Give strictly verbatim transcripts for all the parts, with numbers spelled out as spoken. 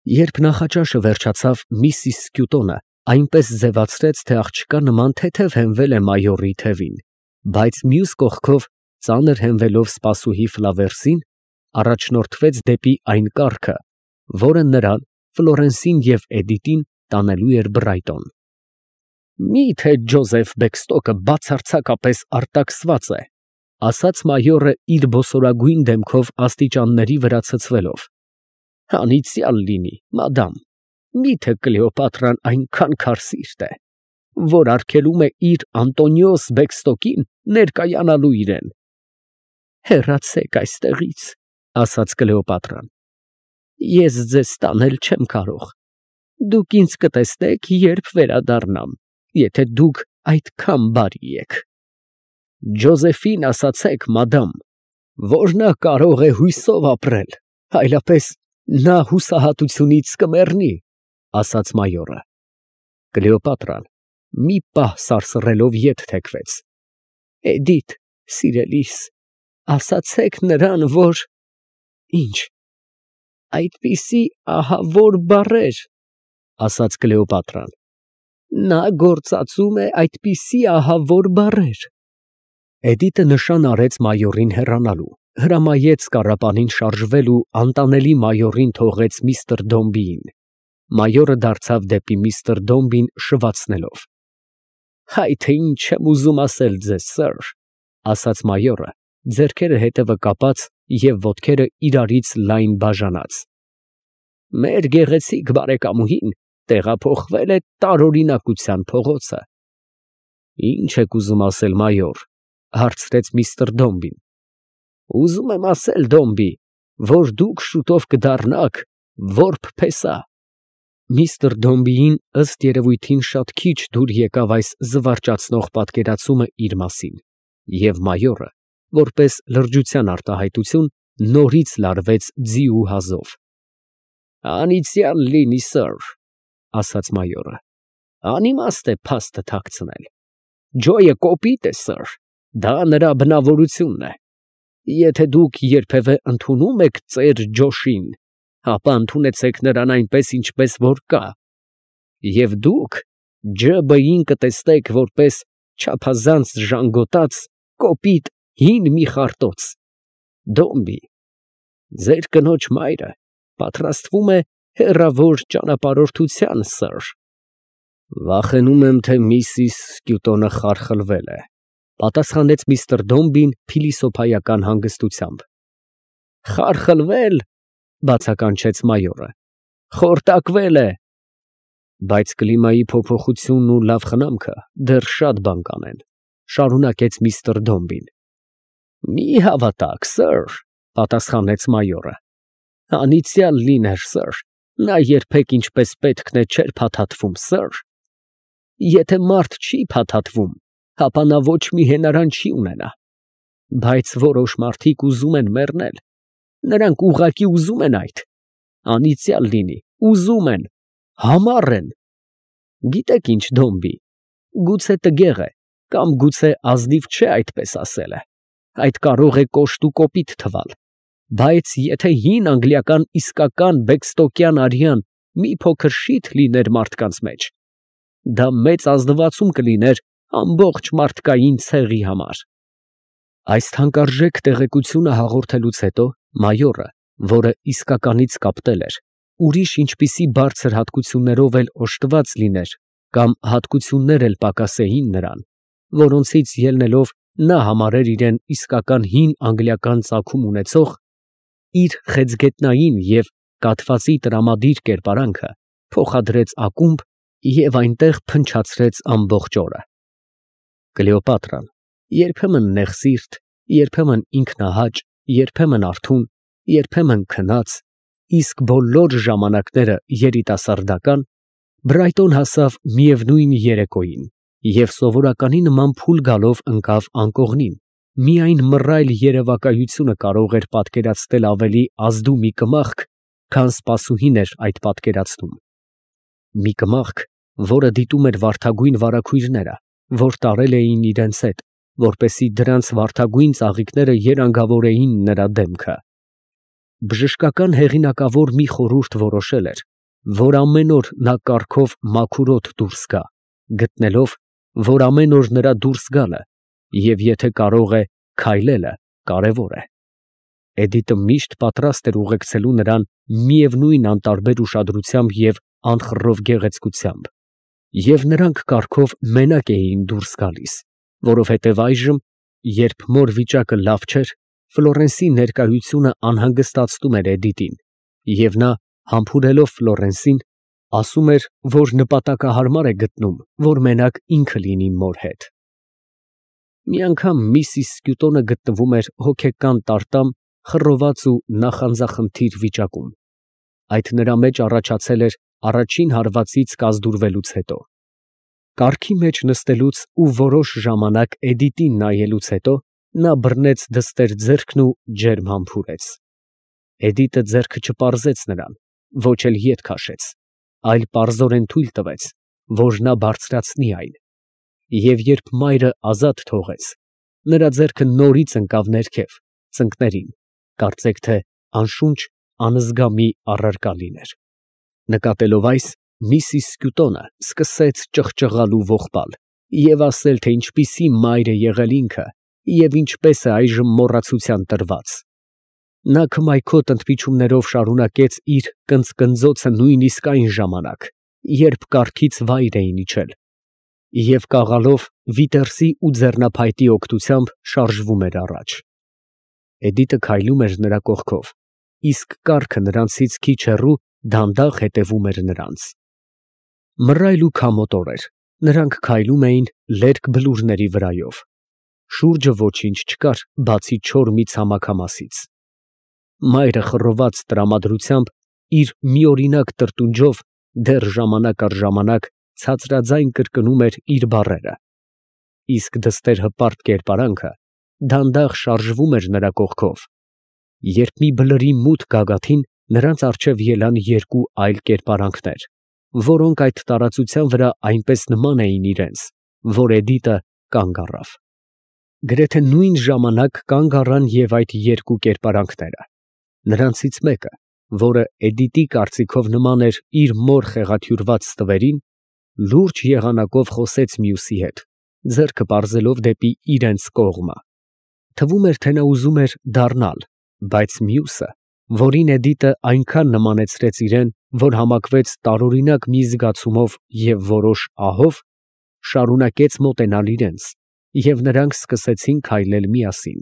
Երբ նախաճաշը վերջացավ, միսիս Սկյուտոնը այնպես ձևացրեց, թե աղջկա նման թեթև հենվել է մայորի թևին, բայց մյուս կողքով ծանր հենվելով սպասուհի Ֆլավերսին, առաջնորդվեց դեպի այն կառքը, որը նրան, Ֆլորենսին և Էդիտին տանելու էր Բրայտոն։ «Մի՞թե Ջոզեֆ Բեքստոկը բացարձակապես արտաքսված է, ֊ ասաց մայորը իր բոսորագույն դեմքով աստիճանների վրա ցցվելով։ ֊ Անիծյալ լինի, մադամ, մի՞թե Կլեոպատրան այնքան քարսիրտ է, որ արգելում է իր Անտոնիոս Բեքստոկին ներկայանալու իրեն։ ֊ Հեռացեք այստեղից, ֊ ասաց Կլեոպատրան, ֊ ես ձեզ տանել չեմ կարող. դուք ինձ կտեսնեք, երբ վերադառնամ, եթե դուք այդքան բարի եք։ ֊ Ջոզեֆին ասացեք, մադամ, որ նա կարող է հույսով ապրել, այլապես նա հուսահատությունից կմեռնի, ֊ ասաց մայորը։ Կլեոպատրան մի պահ սարսռելով ետ թեքվեց։ ֊ Էդիթ, սիրելիս, ասացեք նրան, որ… ֊ Ի՞նչ։ ֊ Այդպիսի ահավոր բառեր, ֊ ասաց Կլեոպատրան։ ֊ Նա գործածում է այդպիսի ահավոր բառեր… Էդիտը նշան արեց մայորին հեռանալու, հրամայեց կառապանին շարժվել ու անտանելի մայորին թողեց միստր Դոմբիին։ Մայորը դարձավ դեպի միստր Դոմբին շվացնելով։ ֊ Հայ թե ինչ եմ ուզում ասել ձեզ, սըր, ֊ ասաց մայորը, ձեռքերը հետևը կապած և ոտքերը իրարից լայն բաժանած։ ֊ Մեր գեղեցիկ բարեկամուհին տեղափոխվել է տարօրինակության փողոցը։ ֊ Ի՞նչ եք ուզում ասել, մայոր, ֊ հարցրեց միստր Դոմբին։ ֊ Ուզում եմ ասել, Դոմբի, որ դուք շուտով կդառնաք որբ փեսա։ Միստր Դոմբիին ըստ երևույթին շատ քիչ դուր եկավ այս զվարճացնող պատկերացումը իր մասին, և մայորը, որպես լրջության արտահայտություն, նորից լարվեց ձի ու հազով։ ֊ Անիծյալ լինի, սըր, ֊ ասաց մայորը, ֊ անիմաստ է փաստը թաքցնել. Ջոյը կոպիտ է, սըր, դա նրա բնավորությունն է։ Եթե դուք երբևէ ընդունում եք ծեր Ջոշին, ապա ընդունեցեք նրան այնպես, ինչպես որ կա, և դուք ջը բըին կտեսնեք որպես չափազանց ժանգոտած, կոպիտ հին մի խարտոց։ Դոմբի, ձեր կնոջ մայրը պատրաստվում է հեռավոր ճանապարհորդության, սըր։ ֊ Վախենում եմ, թե միսիս Սկյուտոնը խարխլվել է, ֊ պատասխանեց միստր Դոմբին փիլիսոփայական հանգստությամբ։ ֊ Խարխլվե՞լ, ֊ բացականչեց մայորը, ֊ խորտակվել է։ ֊ Բայց կլիմայի փոփոխությունն ու լավ խնամքը դեռ շատ բան կանեն, ֊ շարունակեց միստր Դոմբին։ ֊ Մի հավատաք, սըր, ֊ պատասխանեց մայորը։ ֊ Անիծյալ լիներ, սըր, նա երբեք ինչպես պետքն է չէր փաթաթվում, սըր։ Եթե մարդ չի փաթաթվում, ապա նա ոչ մի հենարան չի ունենա։ Բայց որոշ մարդիկ ուզում են մեռնել, նրանք ուղղակի ուզում են այդ, անիծյալ լինի, ուզում են, համառ են։ Գիտեք ինչ, Դոմբի, գուցե տգեղ է, կամ գուցե ազնիվ չէ այդպես ասելը, այդ կարող է կոշտ ու կոպիտ թվալ, բայց եթե հին անգլիական իսկական բեքստոկյան արյան մի փոքր շիթ լիներ մարդկանց մեջ, դա մեծ ազնվացում կլիներ ամբողջ մարդկային ցեղի համար։ Այս թանկարժեք տեղեկությունը հաղորդելուց հետո մայորը, որը իսկականից կապտել էր, ուրիշ ինչպիսի բարձր հատկություններով էլ օժտված լիներ կամ հատկություններ էլ պակասեին նրան, որոնցից ելնելով նա համարեր իրեն իսկական հին անգլիական ծագում ունեցող, իր խեցգետնային և կաթվածի տրամադիր կերպարանքը փոխադրեց ակումբ և այնտեղ փնչացրեց ամբողջ օրը։ Կլեոպատրան, երբեմն նեղսիրտ, երբեմն ինքնահաճ, երբեմն արթուն, երբեմն քնած, իսկ բոլոր ժամանակները երիտասարդական, Բրայտոն հասավ միևնույն երեկոյին և սովորականի նման փուլ գալով ընկավ անկողնին, միայն մռայլ երևակայությունը կարող էր պատկերացնել ավելի ազդու մի կմախք, քան սպասուհին էր այդ պատկերացնում։ Մի կմախք, որը դիտում էր վարդագույն վարագույրները, որ տարել էին իրենց հետ, որպեսզի դրանց վարդագույն ծաղիկները երանգավորեին նրա դեմքը։ Բժշկական հեղինակավոր մի խորհուրդ որոշել էր, որ ամեն օր նա կառքով մաքուր օդ դուրս գա, գտնելով, որ ամեն օր նրա դուրս գալը, և եթե կարող է, քայլելը կարևոր է։ Էդիտը միշտ պատրաստ էր ուղեկցելու նրան միևնույն անտարբեր ուշադրությամբ և անխռով գեղեցկությամբ, և նրանք կառքով մենակ էին դուրս գալիս, որովհետև այժմ, երբ մոր վիճակը լավ չէր, Ֆլորենսի ներկայությունը անհանգստացնում էր Էդիտին, և նա, համբուրելով Ֆլորենսին, ասում էր, որ նպատակահարմար է գտնում, որ մենակ ինքը լինի մոր հետ։ Մի անգամ Միսիս Սկյուտոնը գտնվում էր հոգեկան տարտամ, խռոված ու նախանձախնդիր վիճակում. այդ նրա մեջ առաջացել էր առաջին հարվածից կազդուրվելուց հետո։ Կառքի մեջ նստելուց ու որոշ ժամանակ Էդիտին նայելուց հետո նա բռնեց դստեր ձեռքն ու ջերմ համբուրեց։ Էդիտը ձեռքը չպարզեց նրան, ոչ էլ ետ քաշեց, այլ պարզորեն թույլ տվեց, որ նա բարձրացնի այն, և երբ մայրը ազատ թողեց, նրա ձեռքը նորից ընկավ ներքև, ծնկներին, կարծեք թե անշունչ, անզգա մի առարկա լիներ։ Նկատելով այս, Միսիս Սկյուտոնը սկսեց ճղճղալ ու ողբալ և ասել, թե ինչպիսի մայր է եղել ինքը և ինչպես է այժմ մոռացության տրված։ Նա քմայքոտ ընդմիջումներով շարունակեց իր կնծկնձոցը նույնիսկ այն ժամանակ, երբ կառքից վայր էին իջել, և կաղալով վիտերսի ու ձեռնափայտի օգնությամբ շարժվում էր առաջ։ Էդիտը քայլում էր նրա կողքով, իսկ կառքը նրանցից քիչ հեռու դանդաղ հետևում էր նրանց։ Մռայլ ու քամոտ օր էր, նրանք քայլում էին լերկ բլուրների վրայով։ Շուրջը ոչինչ չկար, բացի չոր մի ցամաքամասից։ Մայրը խռոված տրամադրությամբ իր միօրինակ տրտունջով դեռ ժամանակ առ ժամանակ ցածրաձայն կրկնում էր իր բառերը, իսկ դստեր հպարտ կերպարանքը դանդաղ շարժվում էր նրա կողքով, երբ մի բլրի մութ գագաթին նրանց առջև ելան երկու այլ կերպարանքներ, որոնք այդ տարածության վրա այնպես նման էին իրենց, որ Էդիտը կանգ առավ։ Գրեթե նույն ժամանակ կանգ առան և այդ երկու կերպարանքները։ Նրանցից մեկը, որը Էդիտի կարծիքով նման էր իր մոր խեղաթյուրված ստվերին, լուրջ եղանակով խոսեց մյուսի հետ, ձեռքը պարզելով դեպի իրենց կողմը։ Թվում էր, թե նա ուզում էր դառնալ, բայց մյուսը, որին Էդիտը այնքան նմանեցրեց իրեն, որ համակվեց տարօրինակ մի զգացումով և որոշ ահով, շարունակեց մոտենալ իրենց, և նրանք սկսեցին քայլել միասին։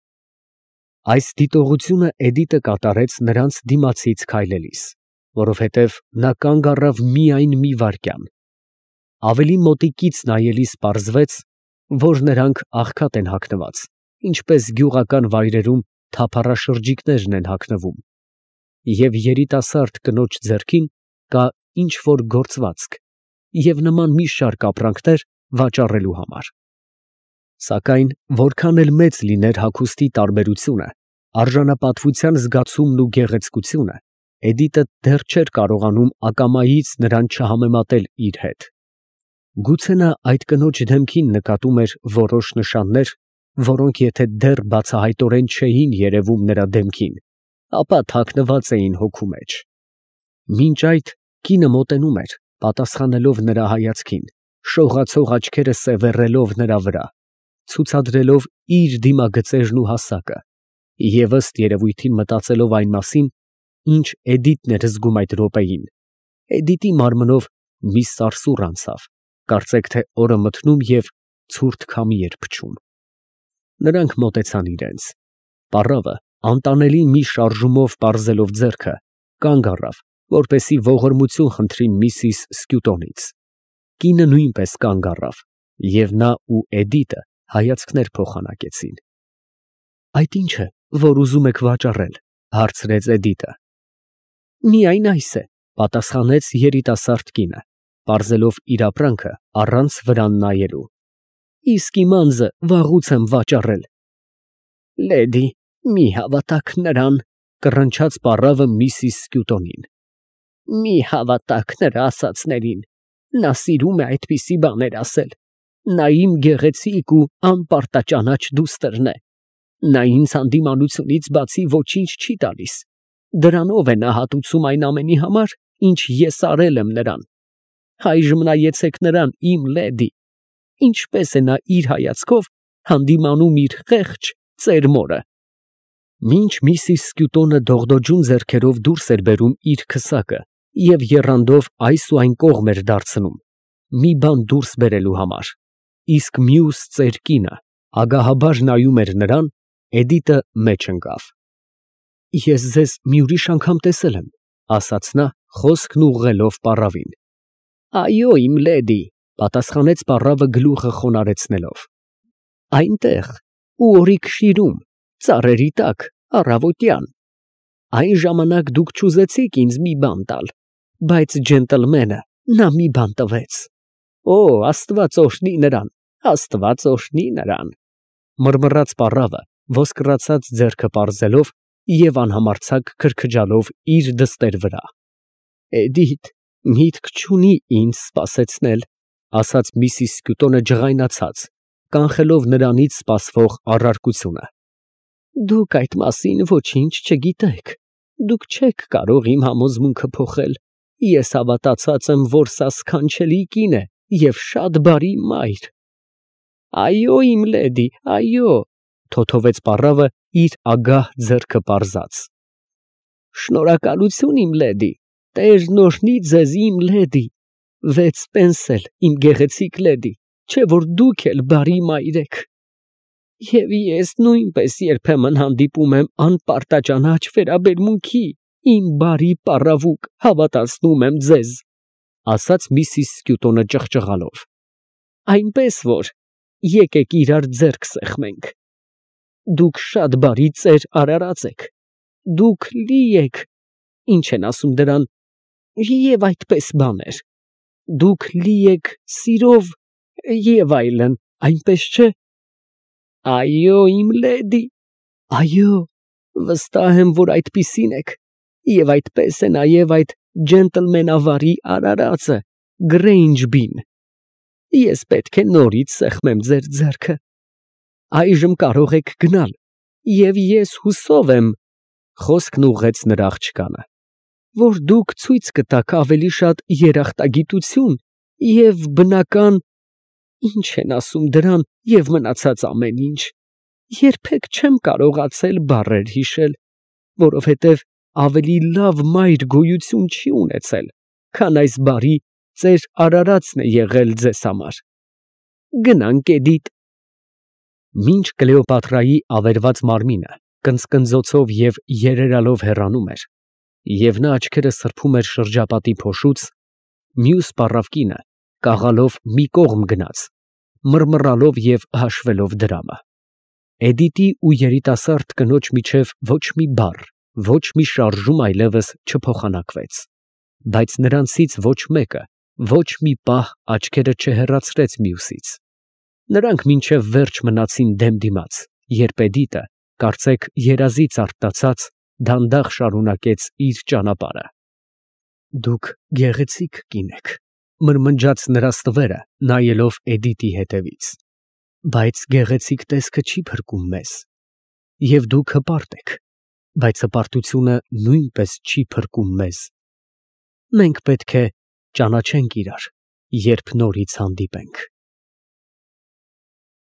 Այս դիտողությունը Էդիտը կատարեց նրանց դիմացից քայլելիս, որովհետև նա կանգ առավ միայն մի վայրկյան։ Ավելի մոտիկից նայելիս պարզվեց, որ նրանք աղքատ են հագնված, ինչպես գյուղական վայրերում թափառաշրջիկներն են հագնվում, և երիտասարդ կնոջ ձեռքին կա ինչ֊որ գործվածք և նման մի շարք ապրանքներ վաճառելու համար։ Սակայն որքան էլ մեծ լիներ հագուստի տարբերությունը, արժանապատվության զգացումն ու գեղեցկությունը, Էդիտը դեռ չէր կարողանում ակամայից նրան չհամեմատել իր հետ։ Գուցե նա այդ կնոջ դեմքին նկատում էր որոշ նշաններ, որոնք եթե դեռ բացահայտորեն չէին երևում նրա դեմքին, ապա թաքնված էին հոգու մեջ։ Մինչ այդ կինը մոտենում էր, պատասխանելով նրա հայացքին, շողացող աչքերը սևեռելով նրա վրա, ցուցադրելով իր դիմագծերն ու հասակը, և ըստ երևույթին մտածելով այն մասին, ինչ Էդիտն էր զգում այդ րոպեին, Էդիտի մարմնով մի սարսուռ անցավ, կարծեք թե օրը մթնում և ցուրտ քամի էր փչում։ Նրանք մոտեցան իրենց։ Պառավը, անտանելի մի շարժումով պարզելով ձեռքը, կանգ առավ, որպեսզի ողորմություն խնդրի Միսիս Սկյուտոնից։ Կինը նույնպես կանգ առավ, և նա ու Էդիտը հայացքներ փոխանակեցին։ «Այդ ի՞նչ է, որ ուզում եք վաճառել», ֊ հարցրեց Էդիտը։ «Միայն այս է», ֊ պատասխանեց երիտասարդ կինը, պարզելով իր ապրանքը առանց վրան նայելու։ «Իսկ իմ անձը վաղուց եմ վաճառել»։ «Լեդի, մի հավատաք նրան», ֊ կռնչաց պառավը Միսիս Սկյուտոնին։ «Մի հավատաք նրա ասածներին, նա սիրում է այդպիսի բաներ ասել։ Նա իմ գեղեցիկ ու անպարտաճանաչ դուստրն է։ Նա ինձ հանդիմանությունից բացի ոչինչ չի տալիս։ Դրանով է նա հատուցում այն ամենի համար, ինչ ես արել եմ նրան։ Այժմ նայեցեք նրան, իմ լեդի, ինչպես է նա իր հայացքով հանդիմանում իր խեղճ ծեր մորը։ Մինչ միսիս Սկյուտոնը դողդոջուն ձեռքերով դուրս էր բերում իր քսակը և եռանդով այս ու այն կողմ էր դարձնում, մի բան դուրս բերելու համար, իսկ մյուս ծեր կինը ագահաբար նայում էր նրան, Էդիտը մեջ ընկավ։ Ես ձեզ մի ուրիշ անգամ տեսել եմ, ասաց նա, խոսքն ուղղելով պառավին։ Այո, իմ լեդի, պատասխանեց պառավը գլուխը խոնարհեցնելով։ Այնտեղ, Ուորիկշիրում, ծառերի տակ, առավոտյան։ Այն ժամանակ դուք չուզեցիք ինձ մի բան տալ, բայց ջենտլմենը նա մի բան տվեց։ Օ, Աստված օրհնի նրան, Աստված օրհնի նրան, մռմռաց պառավը, ոսկրացած ձեռքը պարզելով և անհամարձակ քրքջալով իր դստեր վրա։ Էդիթ միտք չունի ինձ սպասեցնել, ասաց միսիս Սկյուտոնը ջղայնացած, կանխելով նրանից սպասվող առարկությունը։ Դուք այդ մասին ոչինչ չգիտեք, դուք չեք կարող իմ համոզմունքը փոխել, ես հավատացած եմ, որ սա սքանչելի կին է և շատ բարի մայր։ Այո, իմ լեդի, այո, թոթովեց պառավը իր ագահ ձեռքը պարզած։ Շնորհակալություն, իմ լեդի, Տերն օրհնի ձեզ, իմ լեդի, վեց պենսել, իմ գեղեցիկ լեդի, չէ որ դուք էլ բարի մայր եք։ Եվ ես նույնպես երբեմն հանդիպում եմ անպարտաճանաչ վերաբերմունքի, իմ բարի պառավուկ, հավատացնում եմ ձեզ, ասաց միսիս Սկյուտոնը ճղճղալով։ Այնպես որ եկեք իրար ձեռք սեղմենք։ Դուք շատ բարի ծեր արարած եք, դուք լի եք, ինչ են ասում դրան, և այդպես բաներ, դուք լի եք սիրով և այլն, այնպես չէ։ Այո, իմ լեդի, այո, վստահ եմ, որ այդպիսին եք, և այդպես է նաև այդ ջենտլմենավարի արարածը, Գրեյնջբին։ Ես պետք է նորից սեղմեմ ձեր ձեռքը։ Այժմ կարող եք գնալ, և ես հուսով եմ, խոսքն ուղղեց նրա աղջկանը, որ դուք ցույց կտաք ավելի շատ երախտագիտություն և բնական, ինչ են ասում դրան, և մնացած ամեն ինչ։ Երբեք չեմ կարողացել բառեր հիշել, որովհետև ավելի լավ մայր գոյություն չի ունեցել, քան այս բարի ծեր արարածն է եղել ձեզ համար։ Գնանք, Էդիթ։ Մինչ Կլեոպատրայի ավերված մարմինը կնծկնձոցով և երերալով հեռանում էր, և նա աչքերը սրբում էր շրջապատի փոշուց, մյուս պառավ կինը կաղալով մի կողմ գնաց, մռմռալով և հաշվելով դրամը։ Էդիտի ու երիտասարդ կնոջ միջև ոչ մի բառ, ոչ մի շարժում այլևս չփոխանակվեց, բայց նրանցից ոչ մեկը ոչ մի պահ աչքերը չհեռացրեց մյուսից։ Նրանք մինչև վերջ մնացին դեմ դիմաց, երբ Էդիտը, կարծեք երազից արթնացած, դանդաղ շարունակեց իր ճանապարհը։ Դուք գեղեցիկ կին եք, մրմնջաց նրա ստվերը, նայելով Էդիտի հետևից, բայց գեղեցիկ տեսքը չի փրկում մեզ, և դուք հպարտ եք, բայց հպարտությունը նույնպես չի փրկում մեզ։ Մենք պետք է ճանաչենք իրար, երբ նորից հանդիպենք։